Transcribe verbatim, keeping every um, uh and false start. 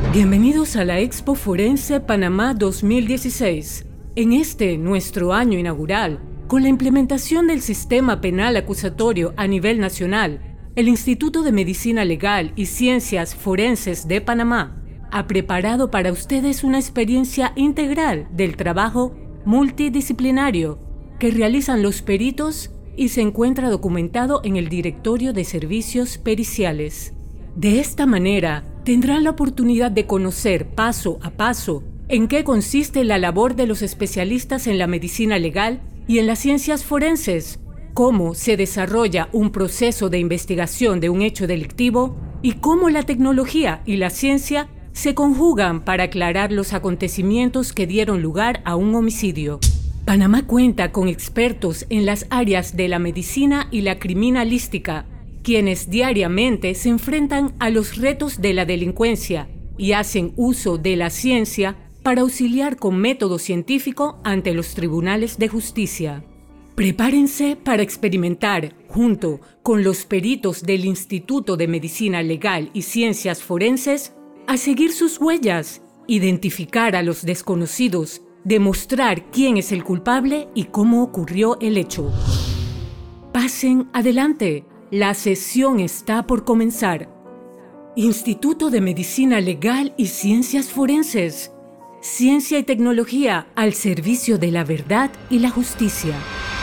Bienvenidos a la Expo Forense Panamá dos mil dieciséis. En este, nuestro año inaugural, con la implementación del sistema penal acusatorio a nivel nacional, el Instituto de Medicina Legal y Ciencias Forenses de Panamá ha preparado para ustedes una experiencia integral del trabajo multidisciplinario que realizan los peritos y se encuentra documentado en el Directorio de Servicios Periciales. De esta manera, tendrán la oportunidad de conocer paso a paso en qué consiste la labor de los especialistas en la medicina legal y en las ciencias forenses, cómo se desarrolla un proceso de investigación de un hecho delictivo y cómo la tecnología y la ciencia se conjugan para aclarar los acontecimientos que dieron lugar a un homicidio. Panamá cuenta con expertos en las áreas de la medicina y la criminalística, quienes diariamente se enfrentan a los retos de la delincuencia y hacen uso de la ciencia para auxiliar con método científico ante los tribunales de justicia. Prepárense para experimentar, junto con los peritos del Instituto de Medicina Legal y Ciencias Forenses, a seguir sus huellas, identificar a los desconocidos, demostrar quién es el culpable y cómo ocurrió el hecho. Pasen adelante. La sesión está por comenzar. Instituto de Medicina Legal y Ciencias Forenses. Ciencia y tecnología al servicio de la verdad y la justicia.